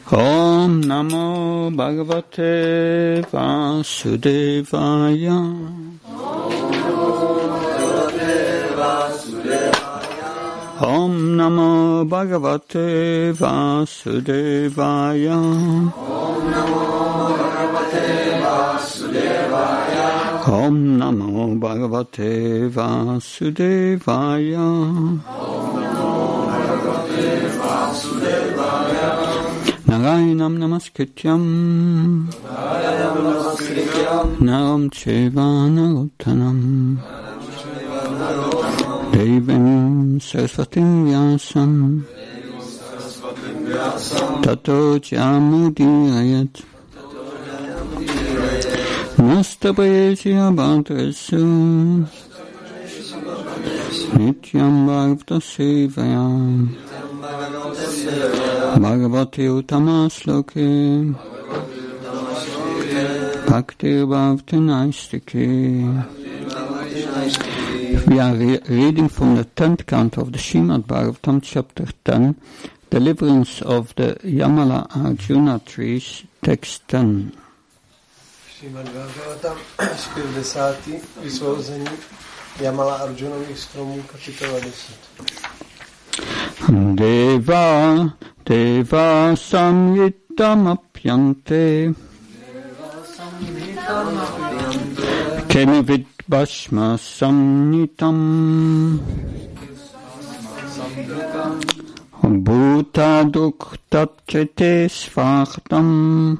Om Namo Bhagavate Vasudevaya. Om Namo Bhagavate Vasudevaya. Om Namo Bhagavate Vasudevaya. Narayanam Namaskrityam Naram Cheva Narottanam Devim Saraswatim Vyasam Tato Jamudirayat Nastabayeti Abhadresu Nityam Bhagavata Sevayam Bhagavati Uttama Sloke Bhakti Bhavati Naistike. We are reading from the 10th canto of the Srimad Bhagavatam, chapter 10, Deliverance of the Yamala Arjuna trees, text 10. Srimad Bhagavatam, zpěv 10. Vysvobození Yamala Arjunových stromů, kapitola 10. Deva samyitam apyante Kemivid bhasma samnitam Bhuta duktat chete svachtam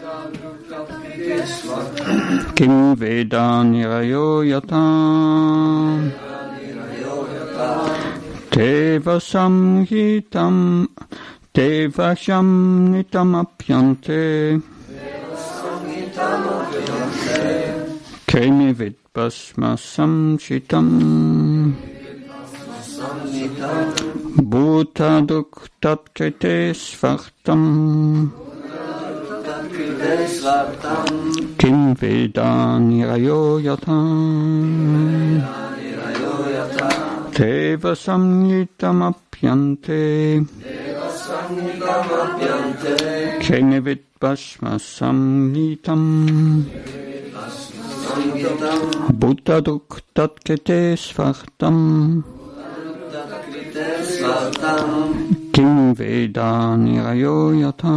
Kim veda nirayo yata Deva samhitam Deva samnitam apyante Kemi vid basma samchitam Bhuta duktat krite svartam Kim veda nirayo yata Deva samnitam apyante Kemi vid basma samnitam Bhuta duktat krite svartam Kim veda nirayo yata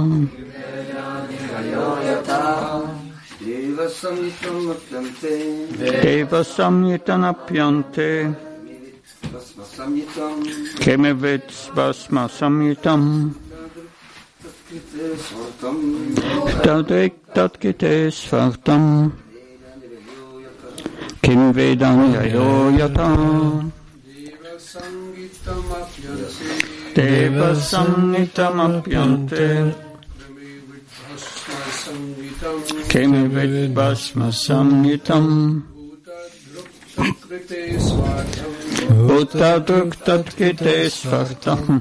Deva samnitam apyante Kemi vid basma samnitam Duktat krite svartam Kim veda nirayo yata Deva samnitam apyante Kemi vid basma samnitam Bhuta duktat krite svartam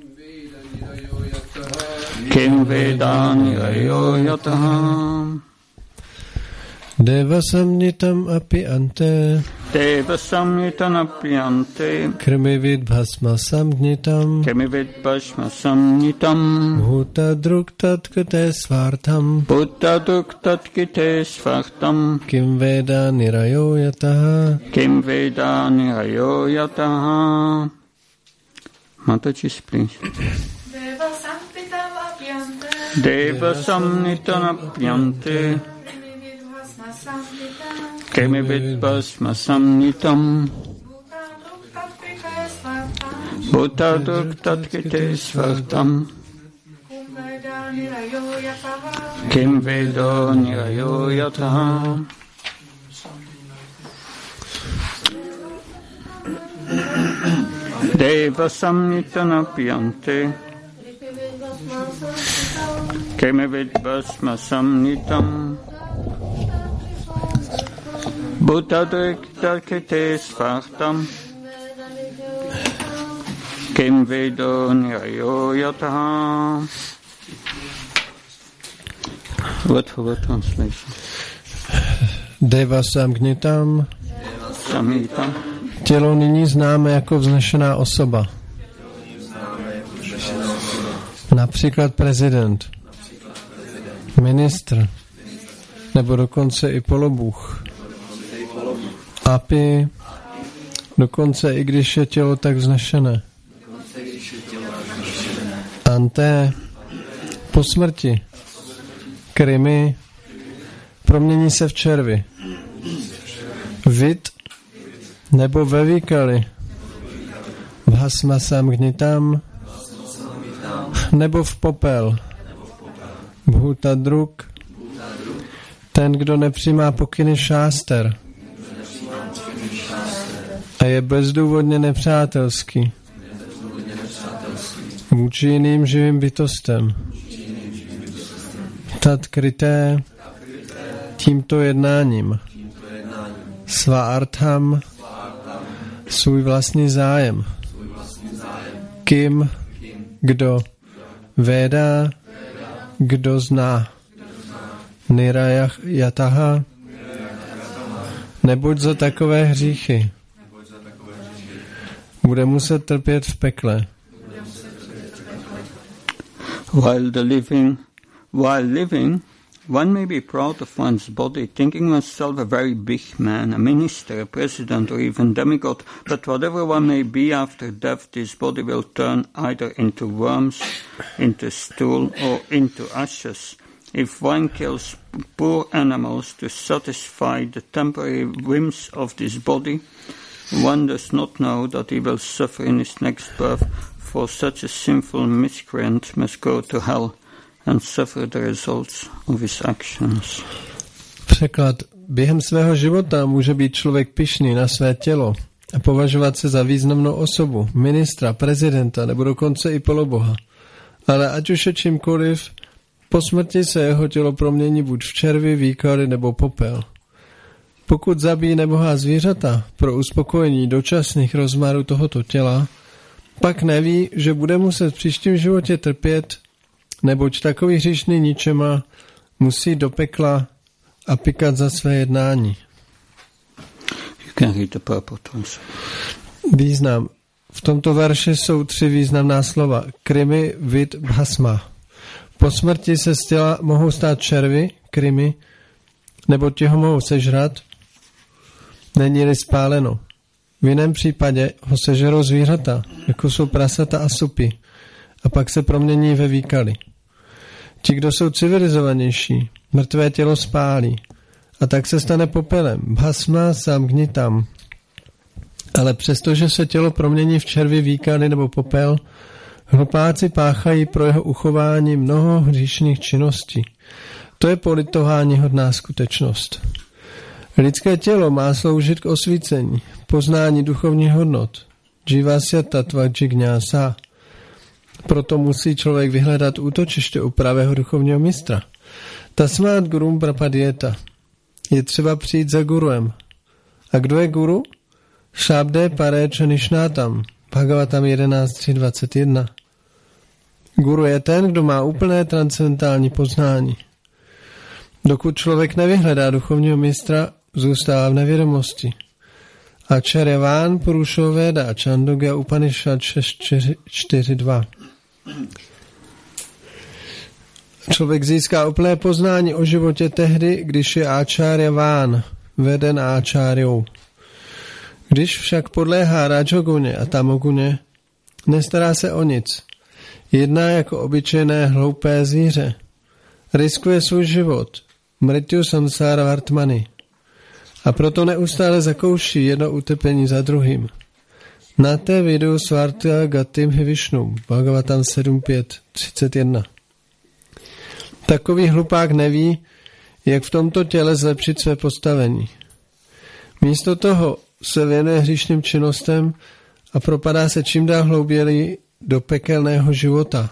Kim veda nirayo yata Deva samnitam apyante Deva samnitam apyante Krimi vid bhasma samnitam Kemi vid basma samnitam Bhuta duktat krite svartam Bhuta duktat krite svartam Kim veda nirayo yata Kim veda nirayo yata. Mataji, please. Deva samnitam apyante Kemi vid basma samnitam Bhuta duktat krite svartam Kim veda nirayo yata. Deva samnitam apyante Kemi vid basma samnitam Bhuta duktat krite svartam Kim veda nirayo yata. Word for word translation. Deva samgnitam. Samnitam. Tělo nyní známe jako vznešená osoba. například prezident, ministr, nebo dokonce i polobůh. Api, dokonce i když je tělo tak vznešené. Ante, po smrti. Krimi, promění se v červy. Vid, nebo ve výkali. Bhasma samgnitam, nebo v popel. Bhuta druk, ten, kdo nepřijímá pokyny šáster a je bezdůvodně nepřátelský vůči jiným živým bytostem. Tat kryté tímto jednáním. Svártham, svůj vlastní zájem. Kim, kdo véda, kdo zná. Nirajah yataha, neboť za takové hříchy bude muset trpět v pekle. While living, one may be proud of one's body, thinking oneself a very big man, a minister, a president, or even demigod, but whatever one may be after death, this body will turn either into worms, into stool, or into ashes. If one kills poor animals to satisfy the temporary whims of this body, one does not know that he will suffer in his next birth, for such a sinful miscreant must go to hell and suffer the results of his actions. Překlad. Během svého života může být člověk pyšný na své tělo a považovat se za významnou osobu, ministra, prezidenta nebo dokonce i poloboha. Ale ať už je čímkoliv, po smrti se jeho tělo promění buď v červy, výkary nebo popel. Pokud zabíjí nebohá zvířata pro uspokojení dočasných rozmarů tohoto těla, pak neví, že bude muset v příštím životě trpět, neboť takový hříšný ničema musí do pekla a pikat za své jednání. Význam. V tomto verši jsou 3 významná slova. Krimi, vid, bhasma. Po smrti se z těla mohou stát červy, krimi, nebo ti ho mohou sežrat, není-li spáleno. V jiném případě ho sežerou zvířata, jako jsou prasata a supy, a pak se promění ve výkaly. Ti, kdo jsou civilizovanější, mrtvé tělo spálí, a tak se stane popelem, bhasma samgnitam. Ale přestože se tělo promění v červy, výkaly nebo popel, hlupáci páchají pro jeho uchování mnoho hříšných činností. To je politováníhodná skutečnost. Lidské tělo má sloužit k osvícení, poznání duchovních hodnot. Jivasya tattva jignása. Proto musí člověk vyhledat útočiště u pravého duchovního mistra. Tasmát gurum prapadyeta. Je třeba přijít za guruem. A kdo je guru? Šábde pareče nišnátam. Bhagavatam 11.3.21. Guru je ten, kdo má úplné transcendentální poznání. Dokud člověk nevyhledá duchovního mistra, zůstává v nevědomosti. Acharyavan Purusho Veda Chandogya Upanishad 6.4.2. Člověk získá úplné poznání o životě tehdy, když je Acharyavan, veden Acharyou. Když však podléhá Rajoguně a Tamoguně, nestará se o nic. Jedná jako obyčejné hloupé zvíře. Riskuje svůj život, mrityu samsára vartmany. A proto neustále zakouší jedno utrpení za druhým. Na té videu svarta gatim hivišnum, Bhagavatam 7.5.31. Takový hlupák neví, jak v tomto těle zlepšit své postavení. Místo toho se věnuje hříšným činnostem a propadá se čím dál hlouběji do pekelného života.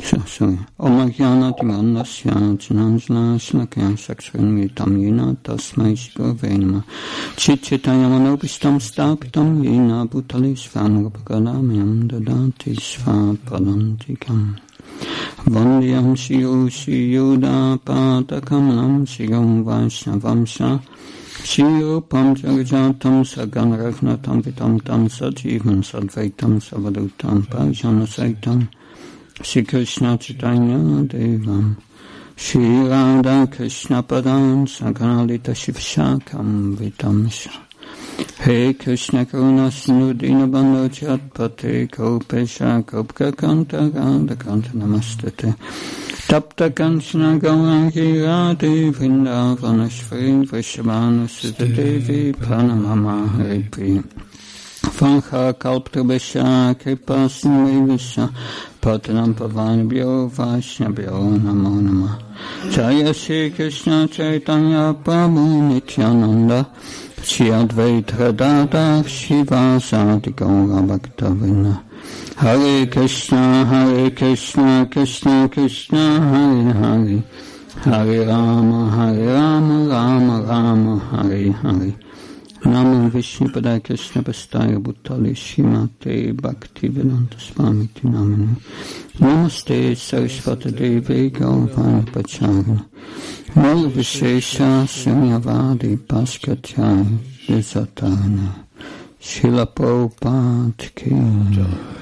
Sorry. Omajana Timandasya Jananjana Shlakya Sakshanvi Tam Yena Tasmai Shikovenma Chichitayamanobistam Stapitam Yena Bhutalisvan Rupagadamyam Dadati Svapadantikam Vandyam Shiyo Shiyoda Padakamanam Shigam Vaishnavamsha Shirupam Jagajatam Sagan Ragnatam Vitam Tam Sajivam Sadvaitam Savadutam Pajana Saitam Shri Krishna Chaitanya Devam Shri Radha Krishna Padan Saganalita Shivshakam Vitamsha He Krishna Karuna Sindhu Dinabandhu Chatpate Kopesha Kopka Kanta Ganda Kanta Namastate Tapta Kanchana Gaurangi Radhe Vrindavanashvri Vrishabhanu Sutta Devi Pranamama Haripriya Vancha Kalptrabhasha Kripa Sindhivasha Patanam Pavanabhyo Vaishnavyo Namo Namah Jaya Shri Krishna Chaitanya Prabhu Nityananda Shri Advaita Gadadhar Shivasadi Gaura Bhaktavinda Hare Krishna Krishna Krishna Hare Hare Hare Rama Rama Rama Hare Hare Namo Vishnupada Krishna Pastaya Bhutali Shrimate Bhaktivedanta Swamiti Namini Namaste Saraswati Devi Gauravani Pacharana Namo Vishesha Sunyavadi Paskatyai Visatarana Srila Prabhupada Ki.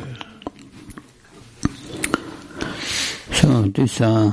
So these are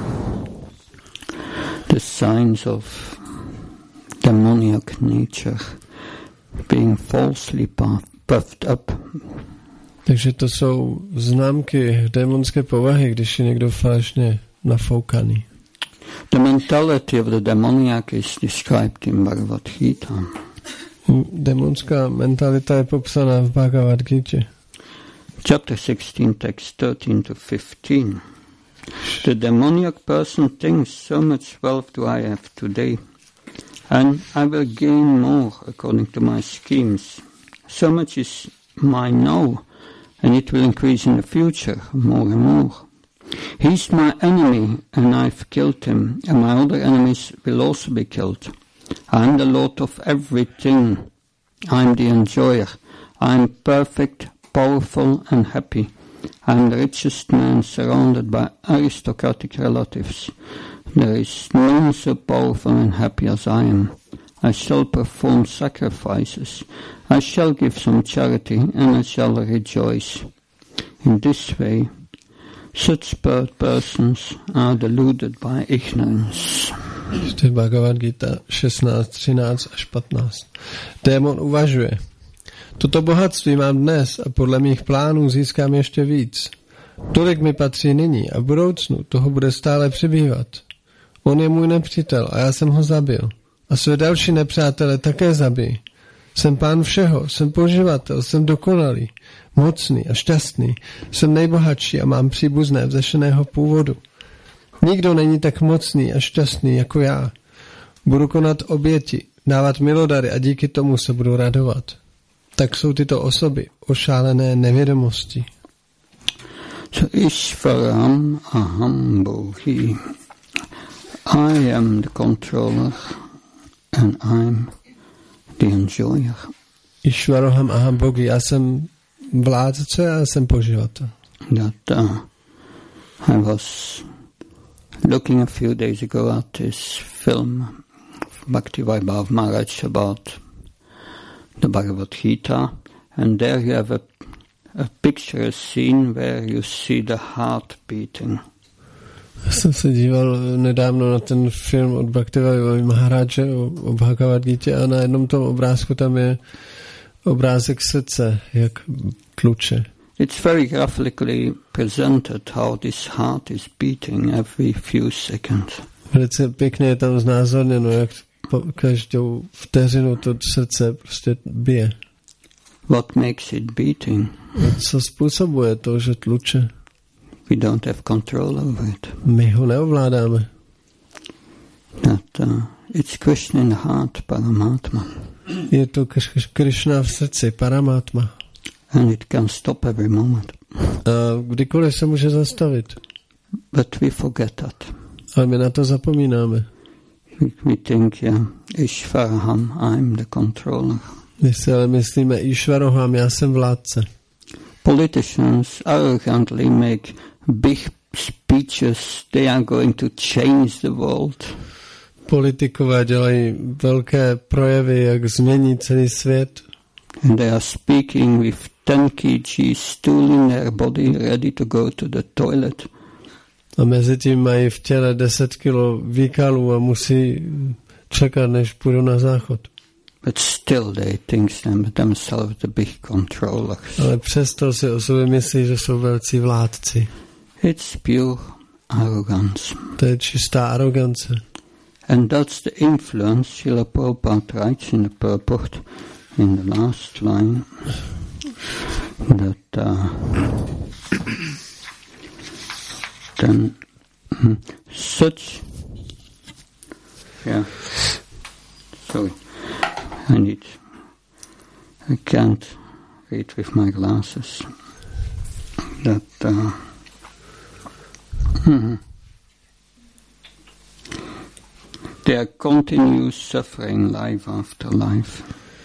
the signs of demoniac nature being falsely puffed up. Takže to jsou známky démonské povahy, když je někdo falešně nafoukaný. The mentality of the demoniac is described in Bhagavad Gita. Démonská mentalita je popsaná v Bhagavad Gita. Chapter 16, text 13 to 15. The demoniac person thinks so much wealth do I have today, and I will gain more according to my schemes. So much is mine now, and it will increase in the future more and more. He's my enemy, and I've killed him, and my other enemies will also be killed. I'm the Lord of everything. I'm the enjoyer. I'm perfect, powerful, and happy. I'm the richest man surrounded by aristocratic relatives. There is none so powerful and happy as I am. I shall perform sacrifices. I shall give some charity, and I shall rejoice. In this way, such persons are deluded by ignorance. To je Bhagavad Gita 16, 13 až 15. Démon uvažuje. Toto bohatství mám dnes a podle mých plánů získám ještě víc. Tolik mi patří nyní a v budoucnu toho bude stále přibývat. On je můj nepřítel a já jsem ho zabil. A své další nepřátele také zabijí. Jsem pán všeho, jsem poživatel, jsem dokonalý, mocný a šťastný. Jsem nejbohatší a mám příbuzné vznešeného původu. Nikdo není tak mocný a šťastný jako já. Budu konat oběti, dávat milodary a díky tomu se budu radovat. Tak jsou tyto osoby ošálené nevědomosti. So Ishvaram aham bhogi. I am the controller and I'm the enjoyer. Ishvaroham aham bhogi. Já jsem vládce a já jsem poživatel. That I was looking a few days ago at this film Bhakti Vaibhav Maharaj about the Bhagavad Gita, and there you have a picture, a scene where you see the heart beating. Já jsem se díval nedávno na ten film od Bhaktivedanta Maharaje o Bhagavad Gita a na jednom tom obrázku tam je obrázek srdce, jak tluče. It's very graphically presented how this heart is beating every few seconds. Velice pěkně je tam znázorněno, jak každou vteřinu to srdce prostě bije. What makes it beating? Co způsobuje to, že tluče? We don't have control over it. My ho neovládáme. That it's Krishna in the heart, Paramatma. Je to Krishna v srdci, Paramatma. And it can stop every moment. A kdykoliv se může zastavit. But we forget that. Ale my na to zapomínáme. We think, Ishvaraham, I'm the controller. My si ale myslíme, Ishvaroham, já jsem vládce. Politicians arrogantly make big speeches, they are going to change the world. Politikové dělají velké projevy, jak změní celý svět. And they are speaking with 10 kg stool in their body, ready to go to the toilet. A mezi tím mají v těle 10 kilo výkalů a musí čekat, než půjdou na záchod. But still they think themselves the big controllers. Ale přesto si o sobě myslí, že jsou velcí vládci. It's pure arrogance. To je čistá arogance. And that's the influence Srila Prabhupada writes in the purport in the last line that then such sorry, I can't read with my glasses that there continues suffering life after life.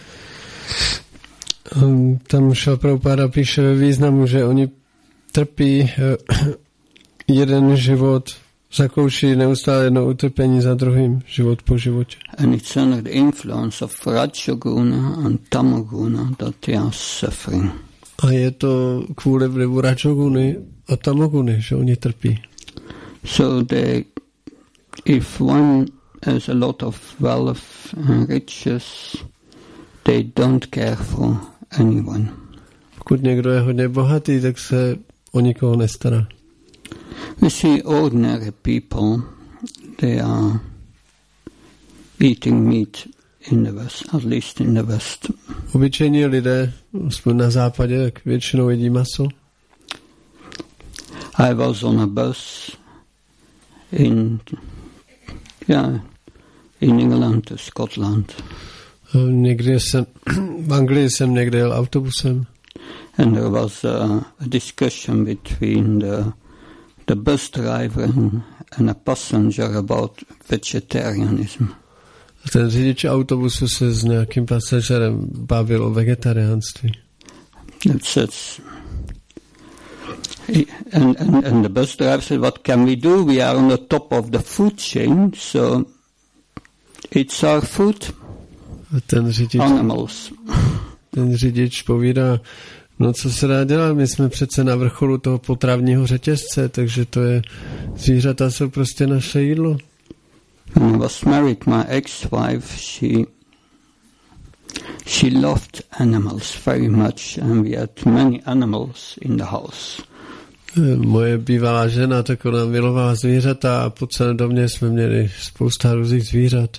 Tam Šrila Prabhupada píše ve významu, že oni trpí jeden život, zakouší neustále jedno utrpení za druhým, život po životě. And it's under the influence of Rajoguna and Tamoguna that they are suffering. A je to kvůli vlivu Rajoguny a Tamoguny, že oni trpí. So if one has a lot of wealth and riches, they don't care for anyone. Pokud někdo je hodně bohatý, tak se o nikoho nestará. We see ordinary people, they are eating meat in the West, at least in the West. Obyčejní lidé, aspoň na západě, tak většinou jedí maso. I was on a bus in England to Scotland. Někdy v Anglii jsem někde jel autobusem. And there was a discussion between the bus driver and a passenger about vegetarianism. Ten řidič autobusu se s nějakým pasažerem bavil o vegetariánství. And the bus driver said, what can we do? We are on the top of the food chain, so it's our food. Animals. Ten řidič povídá, no co se dá dělat, my jsme přece na vrcholu toho potravního řetězce, takže to je, zvířata jsou prostě naše jídlo. When I was married, my ex-wife, she loved animals very much, and we had many animals in the house. Moje bývalá žena, tak ona milovala zvířata a po celém domě jsme měli spousta různých zvířat.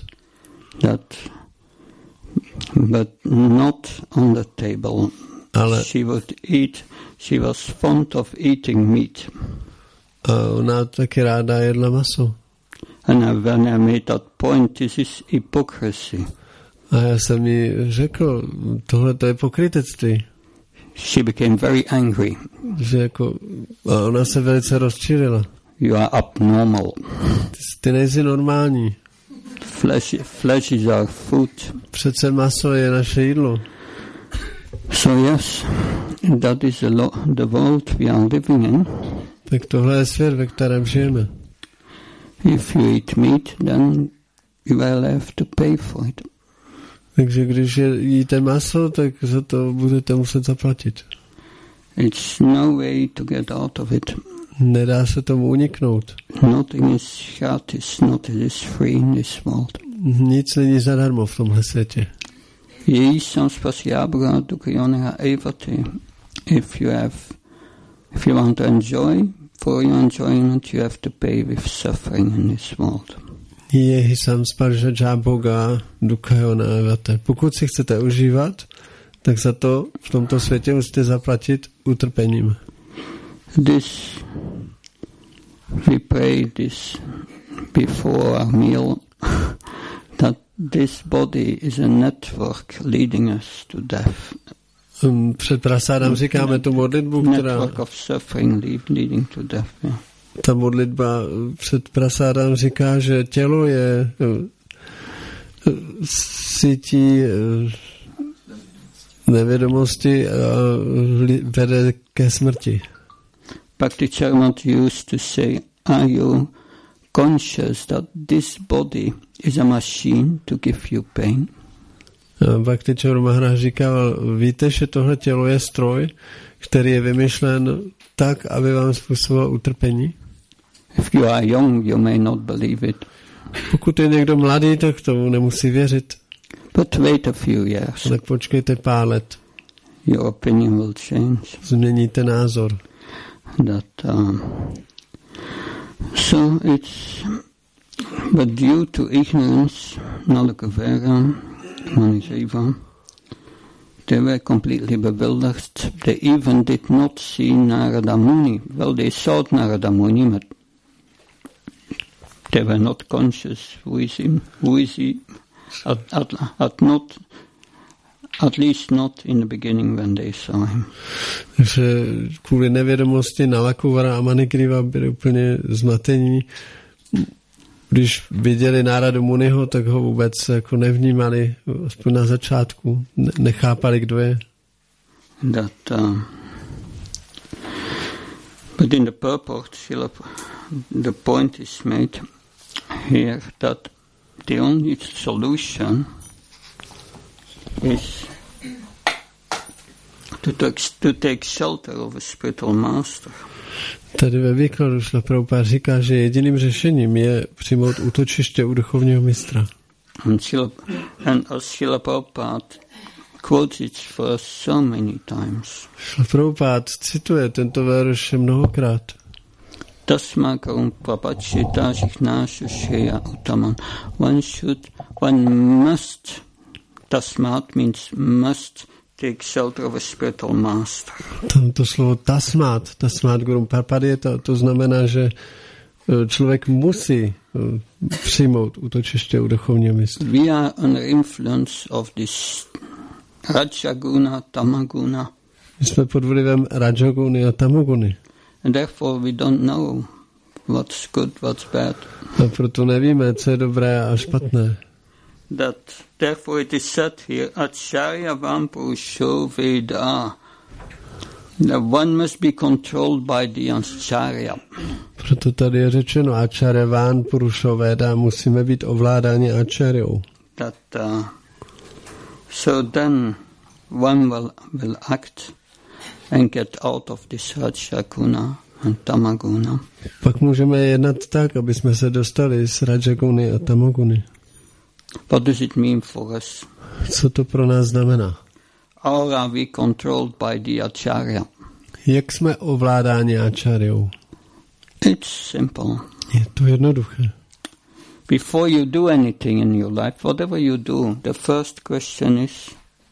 But not on the table. Ale she was fond of eating meat. A ona taky ráda jedla maso. And when I made that point, this is hypocrisy. A já jsem jí řekl, tohle to je pokrytectví. She became very angry. Že jako, a ona se velice rozčilila. You are abnormal. Ty nejsi normální. Flesh is our food. Přece maso je naše jídlo. So yes, that is the world we are living in. Tak tohle je svět, ve kterém žijeme. If you eat meat, then you will have to pay for it. Takže když jíte maso, tak za to budete muset zaplatit. It's no way to get out of it. Nedá se tomu uniknout. Nothing is gratis, nothing is free in this world. Nic není zadarmo v tomhle světě. If you want to enjoy, for your enjoyment you have to pay with suffering in this world. Pokud si chcete užívat, tak za to v tomto světě musíte zaplatit utrpením. We pray this before our meal, that this body is a network leading us to death. Před prasádem říkáme tu modlitbu, která... Network of suffering leading to death, yeah. Ta modlitba před prasádem říká, že tělo je sítí nevědomosti a vede ke smrti. Bhakti Charamant used to say, are you conscious that this body is a machine to give you pain? Bhakti Charamant Maharaj říkal, víte, že tohle tělo je stroj, který je vymyšlen tak, aby vám způsoboval utrpení? If you are young, you may not believe it. Pokud je někdo mladý, tak tomu nemusí věřit. But wait a few years. Tak počkejte pár let. Your opinion will change. Změníte názor. So it's, but due to ignorance, Nalakavera, Manijiva, they were completely bewildered. They even did not see Narada Muni. Well, they saw Narada Muni, but they were not conscious who is he, at least not in the beginning when they saw him. Takže kvůli nevědomosti Nalakuvara a Manigriva byli úplně zmatení. Když viděli Naradu Muniho, tak ho vůbec jako nevnímali, aspoň na začátku, nechápali, kdo je. But in the purport, the point is made here that the only solution is to take shelter of a spiritual master. Tady ve výkladu Šrila Prabhupáda říká, že jediným řešením je přijmout útočiště u duchovního mistra. And as Srila Prabhupada quotes it for so many times. Šrila Prabhupáda cituje tento verš mnohokrát. Tasmakarum prapachita jignasu shreya uttaman. One must, tasmat means must take shelter of a spiritual master. Tamto slovo tasmat gurum prapadě, to znamená, že člověk musí přijmout útočiště u duchovního mistra. We are under influence of this Rajaguna, Tamaguna. My jsme pod vlivem Rajaguny a Tamaguny. And therefore we don't know what's good, what's bad. A proto nevíme, co je dobré a špatné. Therefore it is said here, Acharya Vampurusho Veda. The one must be controlled by the Acharya. Proto tady je řečeno Acharya Vampurusho Veda, musíme být ovládáni Acharyou. So then one will act and get out of this Rajaguna and Tamaguna. Pak můžeme jednat tak, aby jsme se dostali z Rajaguny a Tamaguny. What does it mean for us? Co to pro nás znamená? How are we controlled by the Acharya? Jak jsme ovládáni Acharyou? It's simple. Je to jednoduché. Before you do anything in your life, whatever you do, the first question is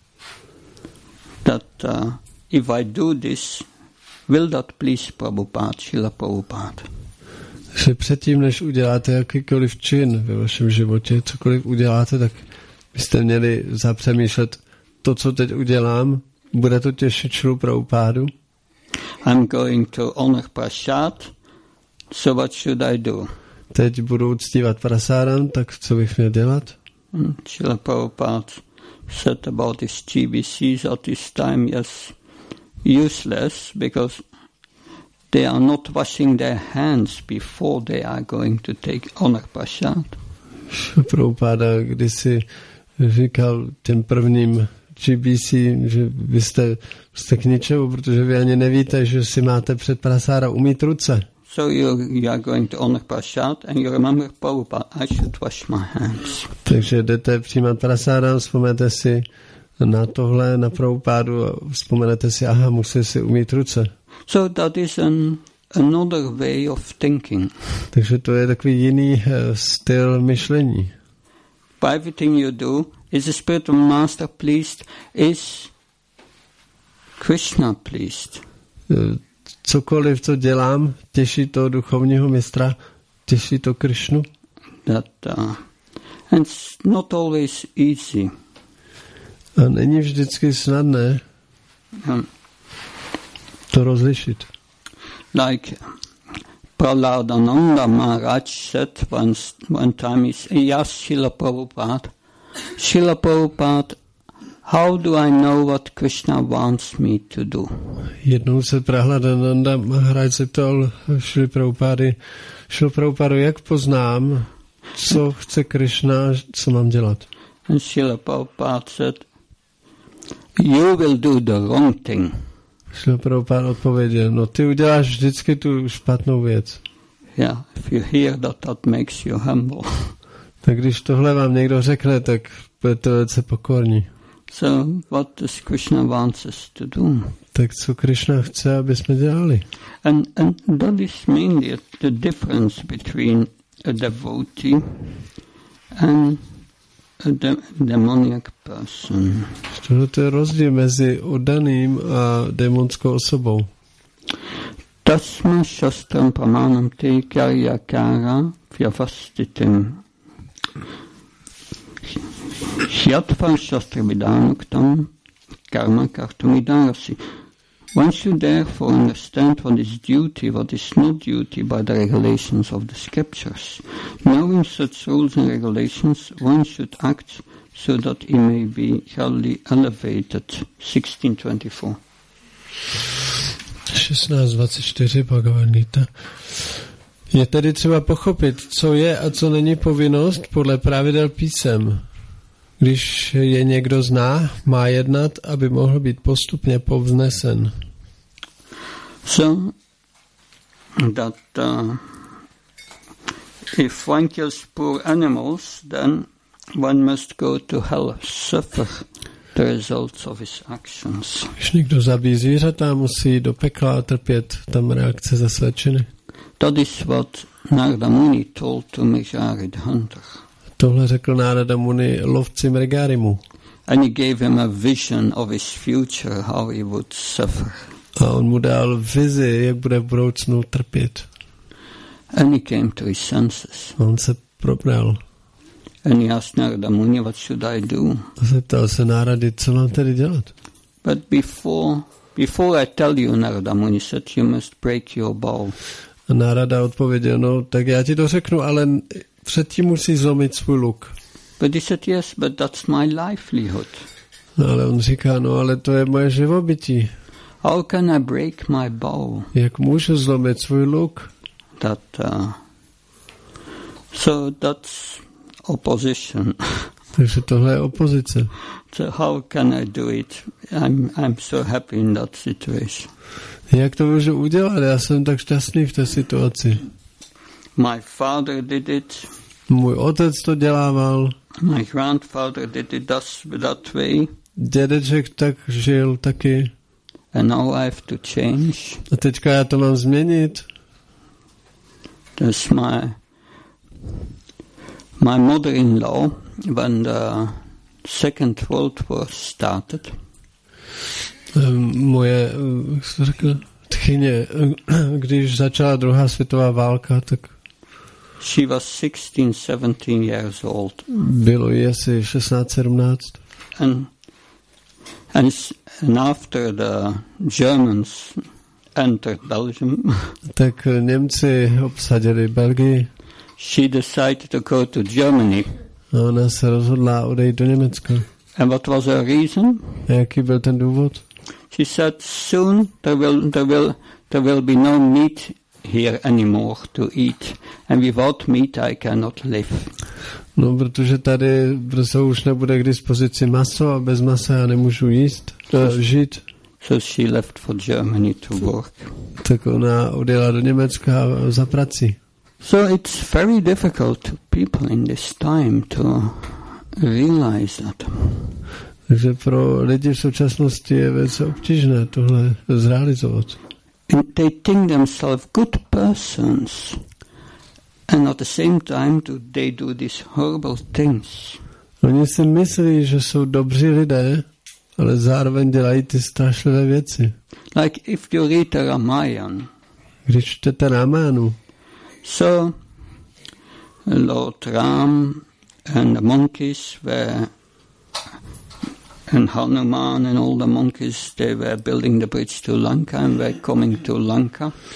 that if I do this, will that please Prabhupada, Srila Prabhupada? Že předtím, než uděláte jakýkoliv čin ve vašem životě, cokoliv uděláte, tak byste měli zapřemýšlet, to, co teď udělám, bude to těšit Šrilu Prabhupádu? I'm going to honor Prasad, so what should I do? Teď budu uctívat prasádam, tak co bych měl dělat? Srila Prabhupada said about his GBCs at this time, yes, useless, because they are not washing their hands before they are going to take honor prasad. Prabhupada kdysi říkal těm prvním GBC, že vy jste k ničemu, protože vy ani nevíte, že si máte před prasáda umýt ruce. So you are going to honor prasad and you remember, Prabhupada, I should wash my hands. Takže jdete přijímat prasáda, vzpomenete si na tohle, na Prabhupádu a vzpomenete si, aha, musím si umýt ruce. So that is another way of thinking. Takže to je takový jiný styl myšlení. By everything you do, is the spiritual master pleased? Is Krishna pleased? Cokoliv, co dělám, těší to duchovního mistra, těší to Krishnu. And it's not always easy. A není vždycky snadné to rozlišit. Like Prahladananda Maharaj said one time, he asked Srila Prabhupada, how do I know what Krishna wants me to do? Jednou se Prahladananda Maharaj zeptal Šrila Prabhupada, jak poznám, co chce Krishna, co mám dělat? And Srila Prabhupada said, you will do the wrong thing. Šrila Prabhupada odpověděl, no ty uděláš vždycky tu špatnou věc. Yeah, if you hear that makes you humble. Tak když tohle vám někdo řekne, tak budete velice pokorní. So what does Krishna wants us to do? Tak co Krishna chce, aby jsme dělali? And that is mainly the difference between a devotee and a demoniac person. Tohle je rozdíl mezi oddaným a démonskou osobou. Tasma shastram pramanam te karyakara vyavastitim. Hyatva shastra vidanuktam karma kartumidarasi. One should therefore understand what is duty, what is not duty by the regulations of the scriptures. Knowing such rules and regulations, one should act so that he may be highly elevated. 1624. 16.24 Bhagavad Gita. Je tedy třeba pochopit, co je a co není povinnost podle pravidel písem. Když je někdo zná, má jednat, aby mohl být postupně povznesen. So that if one kills poor animals, then one must go to hell, suffer the results of his actions. Když někdo zabíjí zvířata, musí do pekla a trpět tam reakce za své činy. That is what Narada Muni told to Mrigari the hunter. Tohle řekl Narada Muni lovci Mrigarimu. And he gave him a vision of his future, how he would suffer. A on mu dal vizi, jak bude v budoucnu trpět. And he came to his senses. A on se probral. And he asked Narada Muni, what should I do? A zeptal se Nárady, co mám tedy dělat? But before I tell you, Narada Muni said, you must break your bow. A Nárada odpověděl, no tak já ti to řeknu, ale předtím musí zlomit svůj luk. But he said, yes, but that's my livelihood. No ale on říká, no ale to je moje živobytí. How can I break my bow? Jak můžu zlomit svůj luk? So that's opposition. Takže tohle je opozice. So how can I do it? I'm so happy in that situation. Jak to můžu udělat? Já jsem tak šťastný v té situaci. My father did it. Můj otec to dělával. My grandfather did it that way. Dědeček tak žil taky. And now I have to change. A teďka já to mám změnit. That's my mother-in-law, when the Second World War started. Moje, jak jsi řekl, tchyně, když začala druhá světová válka, tak she was 16, 17 years old. Bylo jí asi 16, 17. And after the Germans entered Belgium, tak Němci obsadili Belgii. She decided to go to Germany. A ona se rozhodla odejít do Německa. And what was her reason? A jaký byl ten důvod? She said, soon there will be no meat here anymore to eat, and without meat I cannot live. No, protože tady brzo už nebude k dispozici maso a bez masa já nemůžu jíst, žít. So she left for Germany to work. Tak ona odjela do Německa za prací. So it's very difficult to people in this time to realize that. Takže pro lidi v současnosti je velice obtížné tohle zrealizovat. And they think themselves good persons, and at the same time they do these horrible things. Oni si myslí, že jsou dobří lidé, ale zároveň dělají ty strašlivé věci. Like if you read the Ramayana. Když čtete Ramayanu. So Lord Ram and the monkeys were, and Hanuman and all the monkeys, they were building the bridge to Lanka and were coming to Lanka.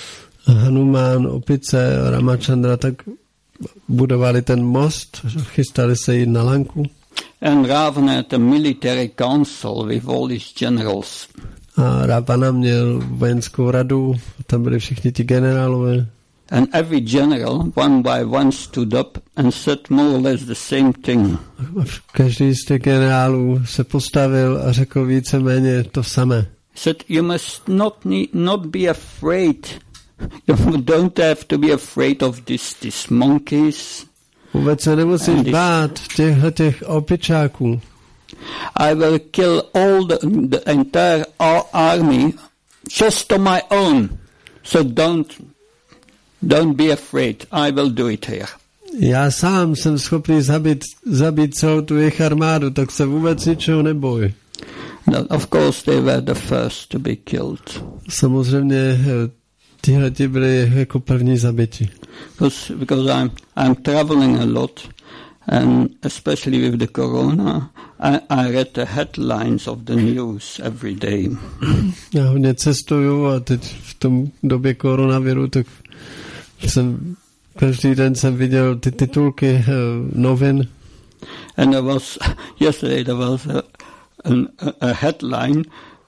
Hanuman, opice, Ramachandra, tak budovali ten most, chystali se jít na Lanku. And Ravana had a military council with all his generals. A Ravana měl vojenskou radu, tam byli všichni ti generálové. And every general, one by one, stood up and said more or less the same thing. Každý z těch generálů se postavil a řekl víceméně to samé. Said, you must not be afraid. You don't have to be afraid of these monkeys. Vůbec se nemusíš bát těch opičáků. I will kill all the entire army just on my own. So don't be afraid. I will do it here. Já sám jsem schopný zabít celou tu jejich armádu, tak se vůbec ničeho neboj. No, of course they were the first to be killed. Samozřejmě tihleti byli jako první zabiti. Because I'm traveling a lot, and especially with the corona, I read the headlines of the news every day. Já hodně cestuju a teď v tom době koronaviru, tak každý den jsem viděl ty titulky novin. And yesterday there was a headline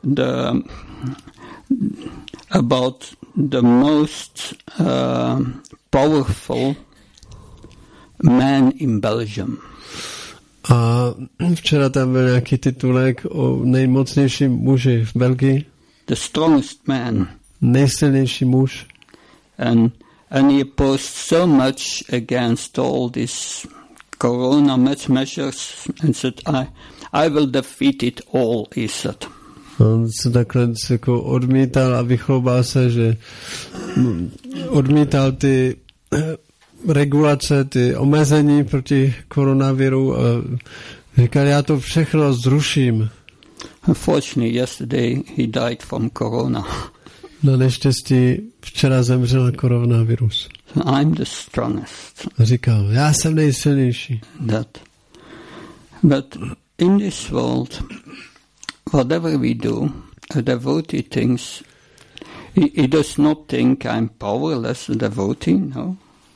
about the most powerful man in Belgium. A včera tam byl nějaký titulek o nejmocnějším muži v Belgii. The strongest man. Nejsilnější muž. And he opposed so much against all these corona measures and said, I will defeat it all, he said. On se takhle jako odmítal a vychloubal se, že odmítal ty regulace, ty omezení proti koronaviru a říkal, já to všechno zruším. Unfortunately, yesterday he died from corona. Na neštěstí včera zemřel na koronavirus. I'm the strongest. A říkal, já jsem nejsilnější. But in this world, whatever we do, a devotee thinks, he does not think I'm powerless, a devotee, no.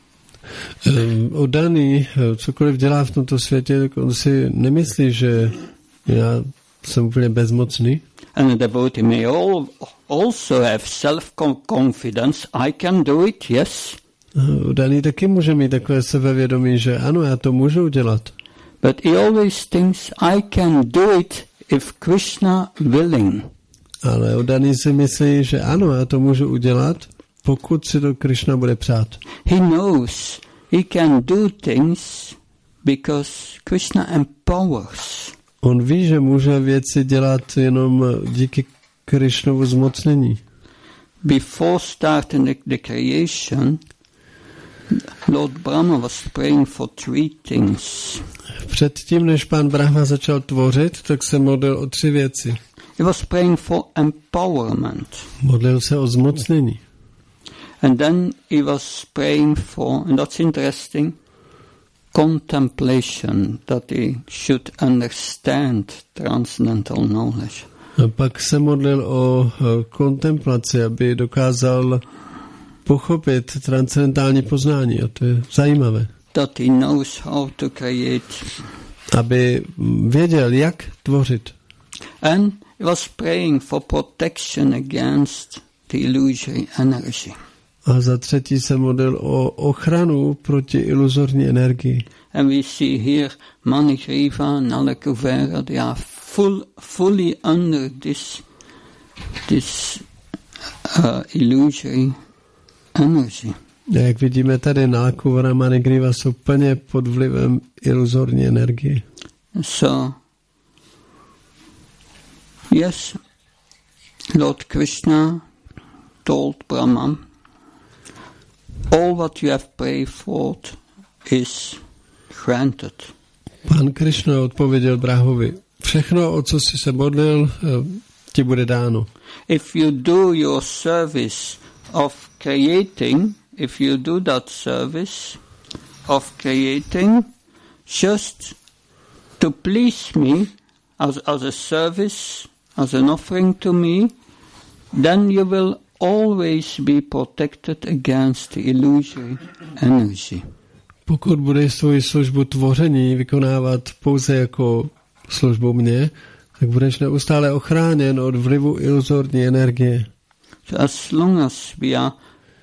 Oddaný, cokoliv dělá v tomto světě, tak on si nemyslí, že já jsem úplně bezmocný. And a devotee may also have self-confidence. I can do it, yes. Oddaný taky může mít takové sebevědomí, že ano, já to můžu udělat. But he always thinks I can do it if Krishna willing. Ale oddaný si myslí, že ano, já to můžu udělat, pokud si to Krishna bude přát. He knows he can do things because Krishna empowers. On ví, že může věci dělat jenom díky Krishnovu zmocnění. Before starting the creation, Lord Brahma was praying for three things. Předtím, než pán Brahma začal tvořit, tak se modlil o 3 věci. He was praying for empowerment. Modlil se o zmocnění. And then he was praying for, and that's interesting, contemplation, that he should understand transcendental knowledge. A pak se modlil o kontemplaci, aby dokázal pochopit transcendentální poznání. A to je zajímavé. That he knows how to create. Aby věděl, jak tvořit. And he was praying for protection against the illusory energy. A za 3. se modlil o ochranu proti iluzorní energii. And we see here Manigriva, Nalakuvera, they are fully under this illusory energy. A jak vidíme tady, Nalakuvara, Manigriva jsou plně pod vlivem iluzorní energie. So, yes, Lord Krishna told Brahma, all what you have prayed for is granted. Pán Krishna odpověděl Brahmovi, všechno, o co jsi se modlil, ti bude dáno. If you do your service of creating, if you do that service of creating just to please me as a service, as an offering to me, then you will always be protected against the illusory energy. Pokud budeš svoji službu tvoření vykonávat pouze jako službu mě, tak budeš neustále ochráněn od vlivu iluzorní energie. So as long as we are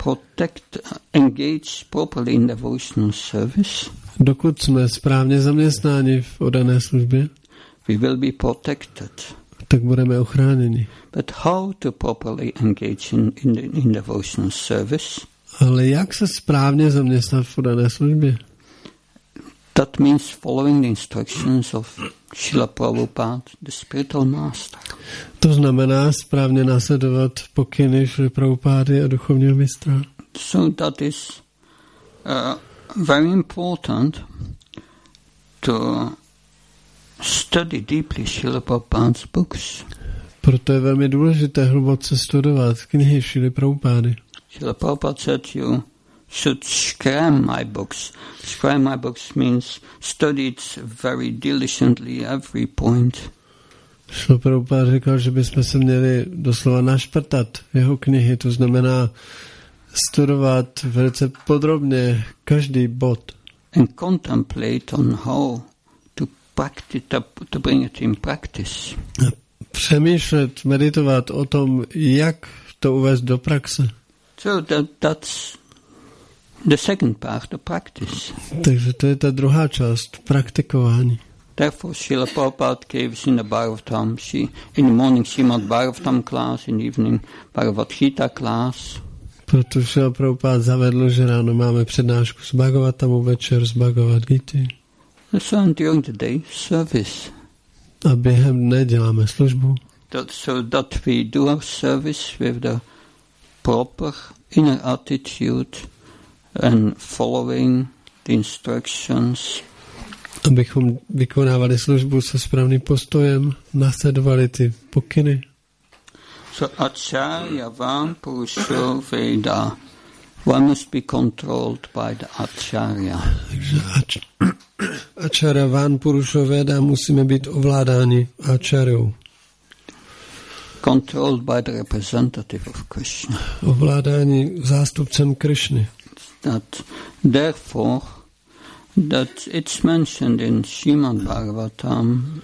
engaged properly in devotional service, dokud jsme správně zaměstnáni v oddané službě, we will be protected. Tak budeme ochráněni. But how to properly engage in devotional service? Ale jak se správně zaměstnat v oddané službě? That means following the instructions of Srila Prabhupada, the spiritual master. To znamená správně následovat pokyny Srila Prabhupády a duchovního mistra. So that is very important to study deeply Srila Prabhupada's books. Proto je velmi důležité hluboce studovat knihy Srila Prabhupády. Srila Prabhupada said you should scram my books. Scram my books means study it very diligently every point. Srila Prabhupada říkal, že bychom se měli doslova našprtat jeho knihy, to znamená studovat velice podrobně každý bod. And contemplate on how to practice, to bring it in practice. Přemýšlet, meditovat o tom, jak to uvést do praxe. So that's the second part, the practice. Takže to je ta druhá část, praktikování. Therefore, Srila Prabhupada gave us in the Bhagavatam, in the morning Srimad Bhagavatam class, in the evening Bhagavad Gita class. Proto Srila Prabhupada zavedl, že ráno máme přednášku z Bhagavatamu, večer z Bhagavad Gity. So during the day, service. A během dne děláme službu. So that we do our service with the proper inner attitude and following the instructions. Abychom vykonávali službu se správným postojem, následovali ty pokyny. So acharya vam purusho veda. One must be controlled by the acharya. Takže acharya van purusho veda, musíme být ovládáni acharyou. Controlled by the representative of Krishna. Ovládání zástupcem Krishny. Therefore, that it's mentioned in Srimad Bhagavatam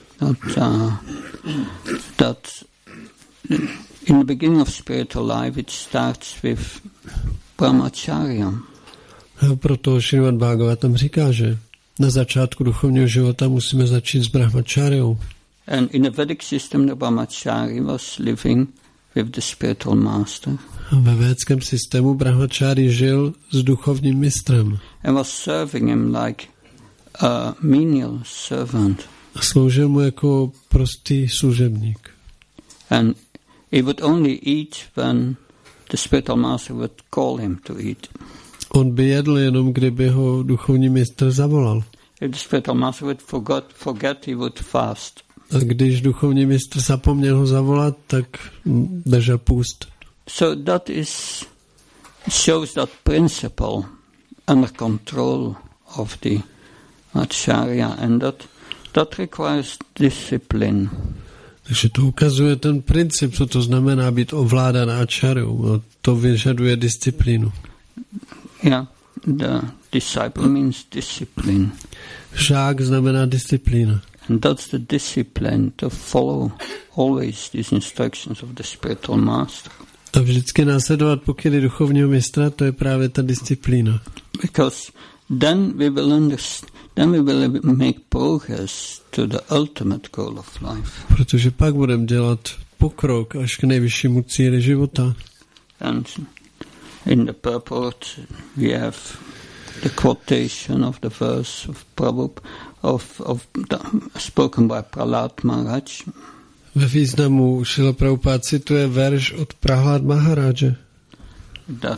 that in the beginning of spiritual life it starts with brahmacharya. Proto Srimad Bhagavatam říká, že na začátku duchovního života musíme začít s brahmacharyou. And in the Vedic system, the brahmachari was living with the spiritual master. Ve védském systému brahmachari žil s duchovním mistrem. And was serving him like a menial servant. A sloužil mu jako prostý služebník. And he would only eat when the spiritual master would call him to eat. On by jedl jenom, kdyby ho duchovní mistr zavolal. If the spiritual master would forget, he would fast. A když duchovní mistr zapomněl ho zavolat, tak držel půst. So that shows that principle under control of the acharya, and that requires discipline. Takže to ukazuje ten princip, co to znamená být ovládán acharyou. To vyžaduje disciplínu. Yeah, the disciple means discipline. Žák znamená disciplína. And that's the discipline to follow always these instructions of the spiritual master. A vždycky následovat pokyny duchovního mistra, to je právě ta disciplína. Because then we will make progress to the ultimate goal of life. Protože pak budeme dělat pokrok až k nejvyššímu cíli života. And in the purport we have the quotation of the verse of Prabhupada spoken by Prahlad Maharaj. Ve významu Srila Prabhupada cituje verš od Prahlad Maharaje. That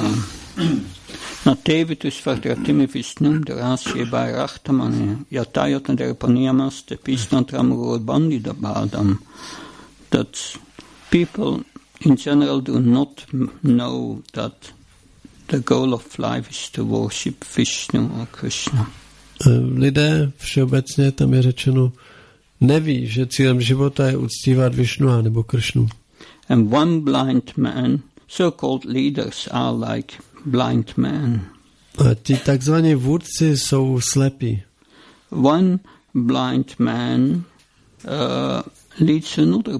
Natevitu svartratimi visnum drasye bhairachtamane yatayatan derpaniamaste pisnatramurod bandida bhadam. That people in general do not know that the goal of life is to worship Vishnu or Krishna. Lidé všeobecně, tam je řečeno, neví, že cílem života je uctívat Višnua nebo Kršnu. And one blind man so-called leaders are like blind men. A ti takzvaní vůdci jsou slepí. One blind man leads another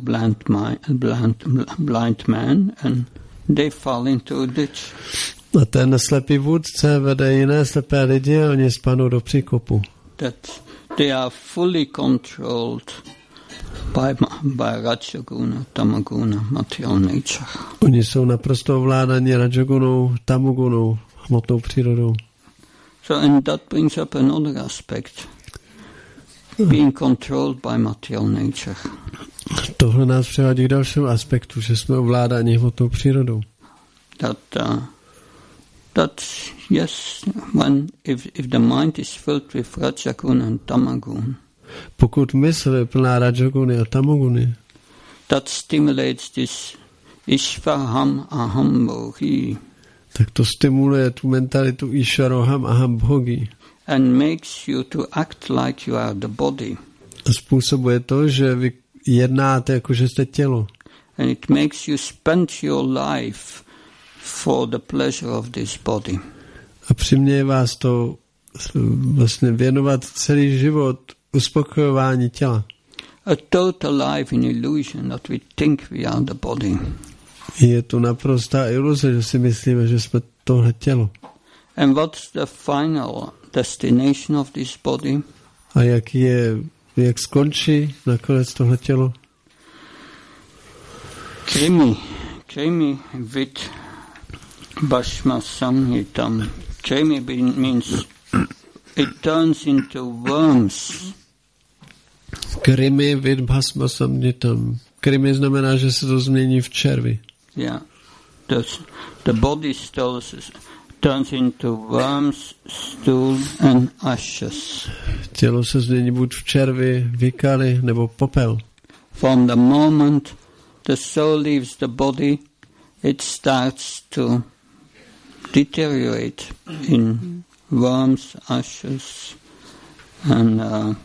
blind man and they fall into a ditch. A ten slepý vůdce vede jiné slepé lidi a oni spadnou do příkopu. That they are fully controlled by Rajaguna, Tamaguna, material nature. Oni jsou naprosto ovládáni Rajagunou, Tamagunou, hmotnou přírodou. So and that brings up another aspect. Being controlled by material nature. Tohle nás přivádí k dalšímu aspektu, že jsme ovládáni hmotnou přírodou. That yes, if the mind is filled with Rajaguna and Tamagun, pokud mysl je plná Rajaguny a Tamaguny, that stimulates this Ishvaraham Aham Bhogi, tak to stimuluje tu mentalitu Ishvaroham Aham Bhogi. And makes you to act like you are the body. A způsobuje to, že vy jednáte jako že jste tělo. And it makes you spend your life for the pleasure of this body. A přiměje vás to vlastně věnovat celý život uspokojování těla. A total life in illusion that we think we are the body. Je to naprostá iluze, že si myslíme, že jsme tohle tělo. And what's the final destination of this body? A jak skončí nakonec tohle tělo? Krimi vid Bhasma Samhitam. Krimi means it turns into worms. Krimi vid Bhasma Samhitam. Krimi znamená, že se to změní v červi. Yeah. The body turns into worms, stool and ashes. Tělo se změní buď v červi, výkaly nebo popel. From the moment the soul leaves the body, it starts to deteriorate in worms, ashes, and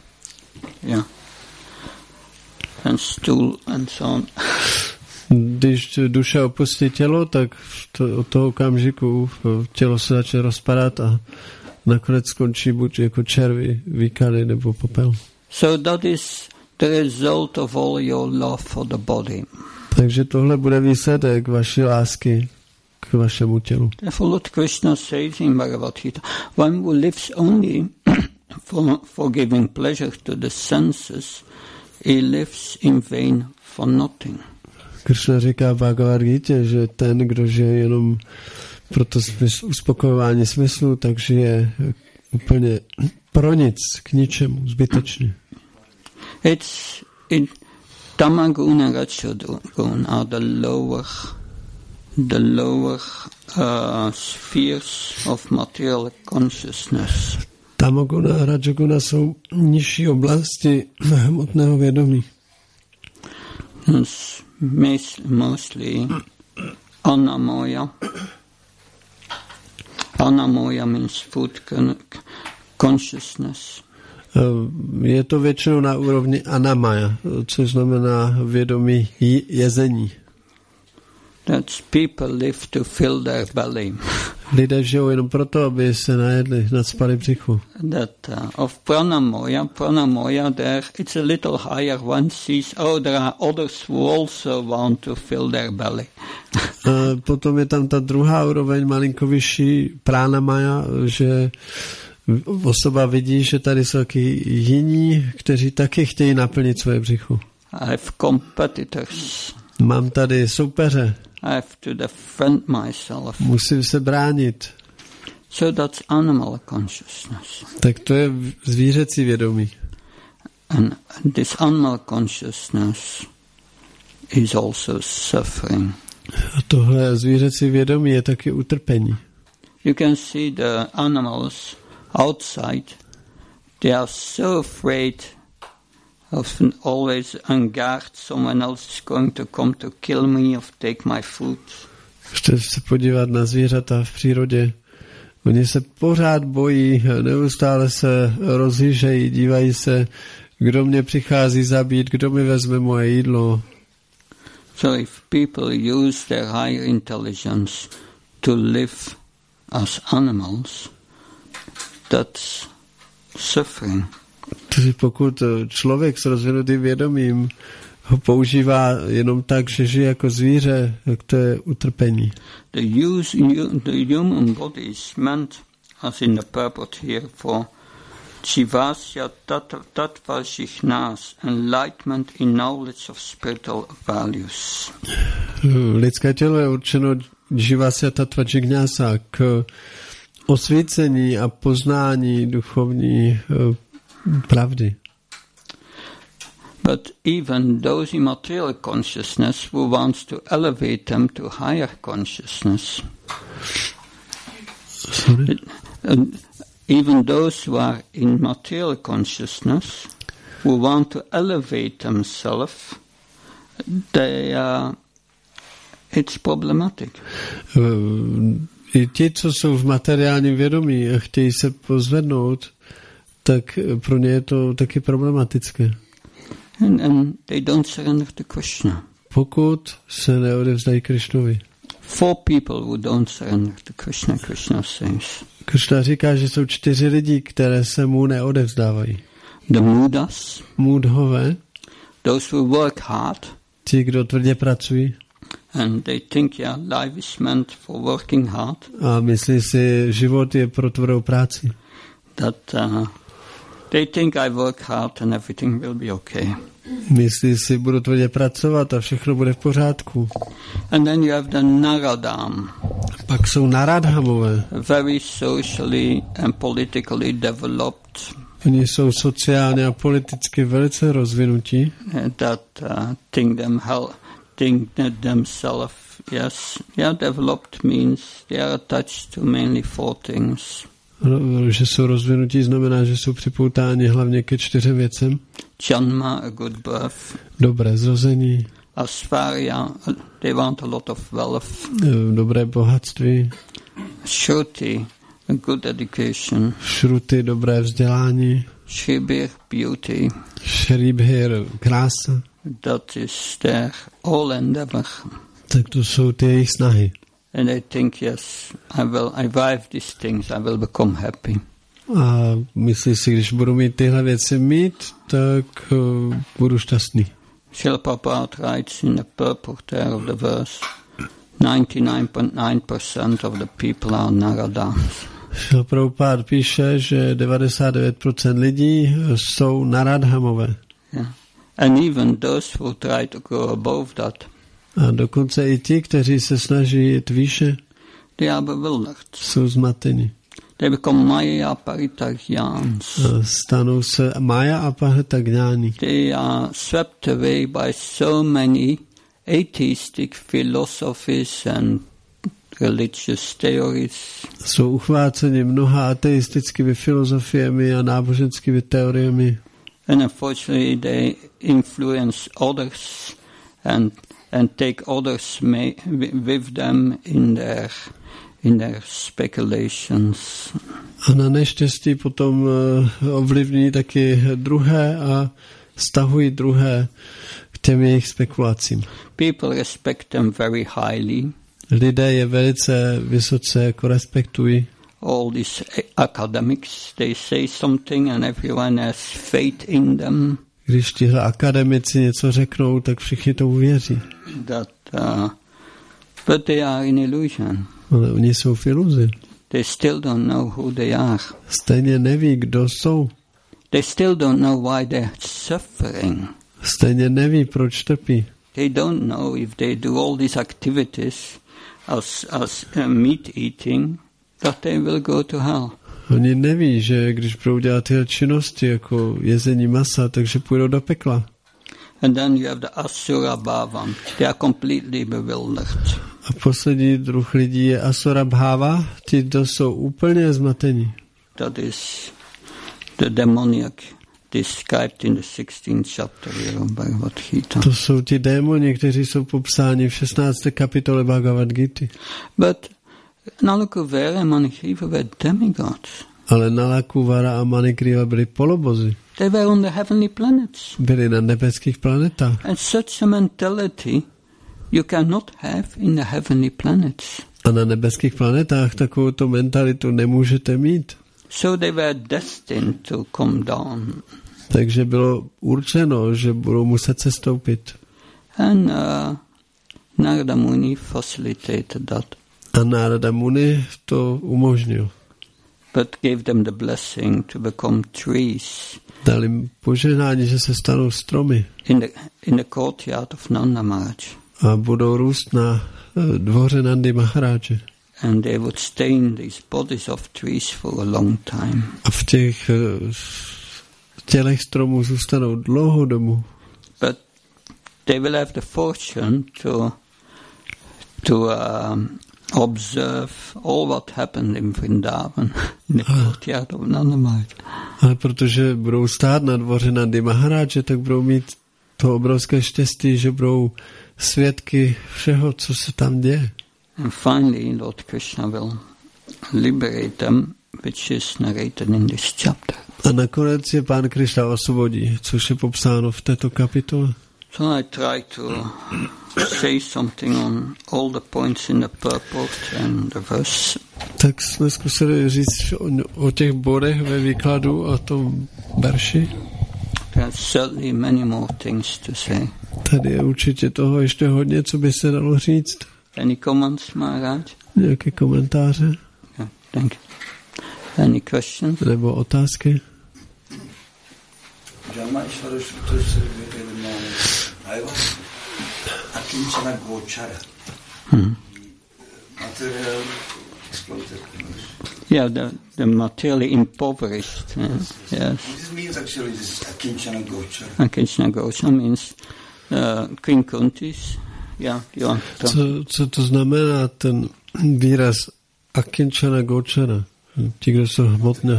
and stool and so on. Když duše opustí tělo, tak od toho okamžiku tělo se začne rozpadat a nakonec skončí buď jako červy, výkaly nebo popel. So that is the result of all your love for the body. Takže tohle bude výsledek vaší lásky k vašemu tělu. Therefore Lord Krishna says in Bhagavad Gita, one who lives only for giving pleasure to the senses, he lives in vain for nothing. Krishna říká v Bhagavad Gita, že ten, kdo žije jenom pro to uspokojování smyslu, tak žije úplně pro nic, k ničemu, zbytečně. Tamaguna and Rajaguna are the lower spheres of material consciousness. Tamaguna a Rajaguna jsou nižší oblasti hmotného vědomí. Mostly anamoya. Anamoya means food consciousness. Je to většinou na úrovni anamaya, což znamená vědomí jezení. That people live to fill their belly. Lidé žijou jenom proto, aby se najedli, nadspali břichu. That of pranamoya there it's a little higher. One sees, there are others who also want to fill their belly. Potom je tam ta druhá úroveň, malinko vyšší, pranamaya, že osoba vidí, že tady jsou taky jiní, kteří taky chtějí naplnit svoje břicho. I have competitors. Mám tady soupeře. I have to defend myself. Musím se bránit. So that's animal consciousness. Tak to je zvířecí vědomí. And this animal consciousness is also suffering. A tohle zvířecí vědomí je taky utrpení. You can see the animals outside. They are so afraid of always on guard. Someone else is going to come to kill me or take my food. Můžete se podívat na zvířata v přírodě. Oni se pořád bojí, neustále se rozhlížejí, dívají se, kdo mě přichází zabít, kdo mi vezme moje jídlo. So if people use their higher intelligence to live as animals, that's suffering. Takže pokud člověk s rozvinutým vědomím ho používá jenom tak, že žije jako zvíře, tak to je utrpení. The human body is meant, as in the purport here, for Jivasya Tattva Jignás, enlightenment in knowledge of spiritual values. Lidské tělo je určeno Jivasya Tattva Jignása k osvícení a poznání duchovní pravdy. But even those in material consciousness who wants to elevate them to higher consciousness, even those who are in material consciousness who want to elevate themselves, it's problematic. I ti, co jsou v materiálním vědomí a chtějí se pozvednout, tak pro ně je to taky problematické. And they don't surrender to Krishna. Pokud se neodevzdají Krišnovi. 4 people who don't surrender to Krishna, Krishna says. Krishna říká, že jsou 4 lidi, které se mu neodevzdávají. The Mudas, Mudhové, those who work hard, ti, kdo tvrdě pracují, and they think, yeah, life is meant for working hard. A myslí si, život je pro tvrdou práci. That they think I work hard and everything will be okay. Myslí si, budu tvrdě pracovat a všechno bude v pořádku. And then you have the Naradam. Pak jsou Naradhamové. Very socially and politically developed. Oni jsou sociálně a politicky velice rozvinutí. That think that themselves, yes, developed means they are attached to mainly 4 things. Že jsou rozvinutí znamená, že jsou připoutáni hlavně ke 4 věcem. Janma, a good birth. Dobré zrození. Asvarya, they want a lot of wealth. Dobré bohatství. Shruti, a good education. Shruti, dobré vzdělání. Shribhir, beauty. Shribhir, krása. That is their all endeavor. Tak to jsou ty jejich snahy. And they think, yes, I will revive these things, I will become happy. A myslí si, když budu mít tyhle věci tak budu šťastný. Srila Prabhupada writes in the purport there of the verse, 99.9% of the people are Naradams. Srila Prabhupada píše, že 99% lidí jsou Naradhamové. Yeah. And even those who try to go above that, a dokonce i ti, kteří se snaží jít výše, they are bewildered. Jsou zmateni. They become Maya Paritagnyans. Stanou se Maya a Paritagnyani. They are swept away by so many atheistic philosophies and religious theories. Jsou uchváceni mnoha ateistickými filozofiemi a náboženskými teoriemi. And unfortunately they influence others and take others with them in their speculations. A na neštěstí potom ovlivní taky druhé a stahují druhé k těm jejich spekulacím. People respect them very highly. Lidé je velice vysoce jako respektují. All these academics, they say something and everyone has faith in them. Když tihle akademici něco řeknou, tak všichni to uvěří. But they are in illusion. Ale oni jsou v iluzi. They still don't know who they are. Stejně neví, kdo jsou. They still don't know why they're suffering. Stejně neví, proč trpí. They don't know if they do all these activities as meat eating, that they will go to hell. Oni neví, že když budou dělat tyhle činnosti jako jezení masa, takže půjdou do pekla. And then you have the Asura Bhava. They are completely bewildered. A poslední druh lidí je Asura Bhava. Ti jsou úplně zmatení. That is the demoniac described in the 16th chapter of Bhagavad Gita. To jsou ti démoni, kteří jsou popsáni v 16. kapitole Bhagavad Gity. But Nalakuvara and Manikriva were demigods. Ale Nalakuvara a Manikriva byli polobozy. They were on the heavenly planets. Byli na nebeských planetách. And such a mentality you cannot have in the heavenly planets. A na nebeských planetách takovouto mentalitu nemůžete mít. So they were destined to come down. Takže bylo určeno, že budou muset se stoupit. And Narada Muni facilitated that. A Narada Muni to umožnil. But gave them the blessing to become trees. Dal jim požehnání, že se stanou stromy. In the courtyard of Nanda Maharaj. A budou růst na dvoře Nandy Maharáže. And they would stay in these bodies of trees for a long time. A v těch tělech stromů zůstanou dlouhou dobu. But they will have the fortune to observe all what happened in Vrindavan, in the courtyard of Nanda Maharaj. Ale protože budou stát na dvoře Nandy Maharáže, tak budou mít to obrovské štěstí, že budou svědky všeho, co se tam děje. And finally, Lord Krishna will liberate them, which is narrated in this chapter. A nakonec je Pán Krishna osvobodí, což je popsáno v této kapitole. So I try to say something on all the points in the purport and the verse. Tak jsme zkusili říct o těch bodech ve výkladu a tom verši. There are certainly many more things to say. Tady je určitě toho ještě hodně, co by se dalo říct. Any comments, Maharaj? Nějaké komentáře? Yeah, thank you. Any questions? Nebo otázky? Yeah, the materially impoverished. Yes. This means actually this Akinchana Gochara. Akinchana Gochara means Queen Kuntis. Yeah, you want to... Co to znamená ten výraz Akinchana Gochara? Ti, kdo jsou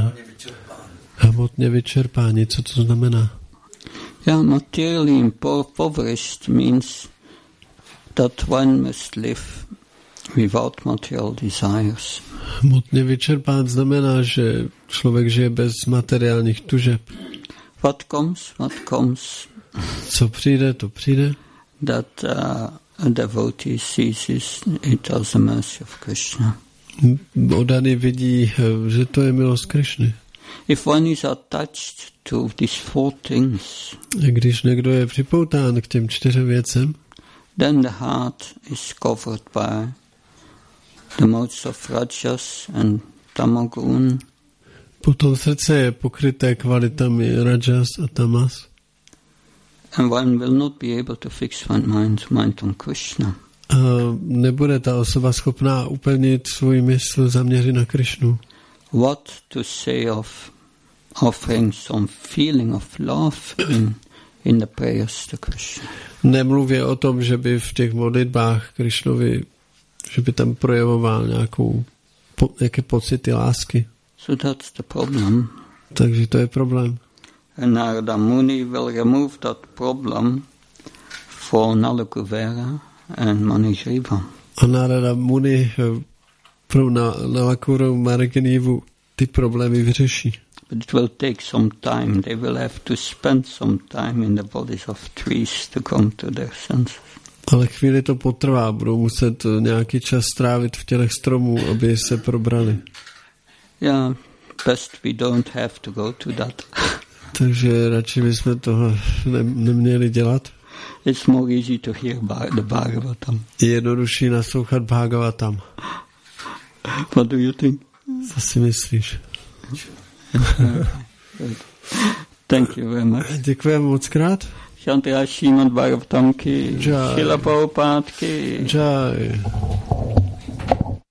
hmotně vyčerpáni, co to znamená? Yeah, materially impoverished means that one must live without material desires. Hmotně vyčerpán znamená, že člověk žije bez materiálních tužeb. What comes. Co přijde, to přijde. That a devotee sees it as a mercy of Krishna. Oddaný vidí, že to je milost Krishny. If one is attached to these four things, když někdo je připoután k těm 4 věcem, then the heart is covered by the modes of rajas and tamagun. Potom srdce je pokryté kvalitami rajas a tamas. And one will not be able to fix one mind on Krishna. A nebude ta osoba schopná upevnit svůj mysl, zaměřit na Krishnu. What to say of offering some feeling of love in the prayers to Krishna. Nemluvě o tom, že by v těch modlitbách Krishnovi, že by tam projevoval nějaké pocity lásky. So that's the problem. Takže to je problém. And Narada Muni will remove that problem for Nalakuvera and Manigriva. A Narada Muni pro Nalakuru Maraginivu ty problémy vyřeší. But it will take some time. They will have to spend some time in the bodies of trees to come to their senses. Ale chvíli to potrvá, budou muset nějaký čas strávit v tělech stromů, aby se probrali. Yeah, best we don't have to go to that. Takže radši bychom toho neměli dělat. It's more easy to hear the Bhagavatam. Je jednodušší naslouchat Bhagavatam. What do you think? Co si myslíš? Thank you very much. Děkujeme moc krát. Shanti Srimad Bhagavatam ki, Srila Prabhupada ki. Jai.